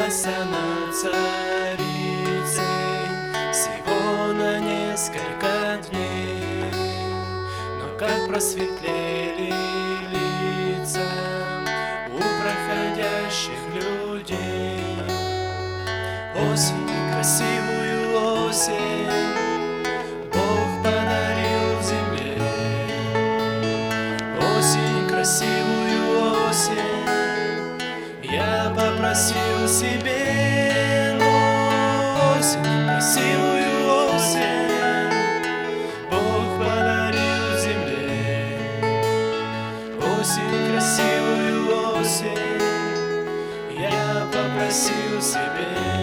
поднялась она царицей всего на несколько дней, но как просветлели лица у проходящих людей. Осень, красивую осень Бог подарил земле. Осень, красивую осень я попросил себе. Но осень, красивую осень Бог подарил земле. Осень, красивую осень я попросил себе.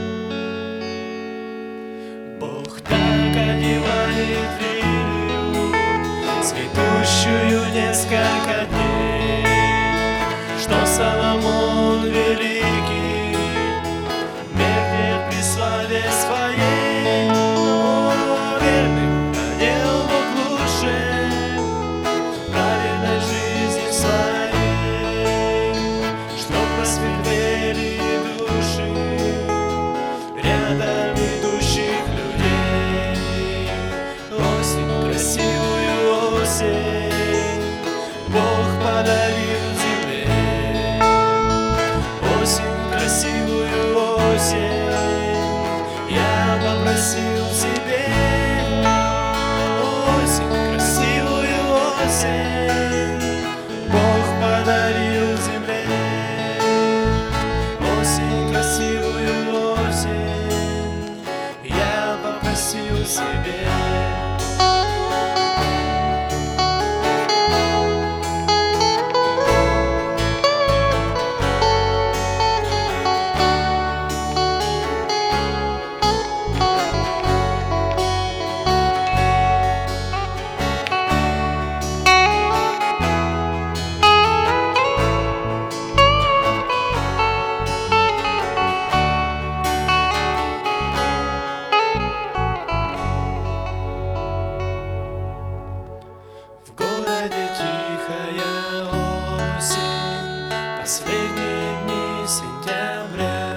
Бог так одевает лилию, цветущую несколько дней, что Соломон великий меркнет при славе своей. Но верным одел Бог лучше праведной жизни своей, что просветлели души рядом идущих людей. Осень, красивую осень Бог подарил земле. Осень, красивую осень я попросил себе. Осень, красивую осень Бог подарил земле. Осень, красивую осень я попросил себе. В городе тихая осень, последние дни сентября.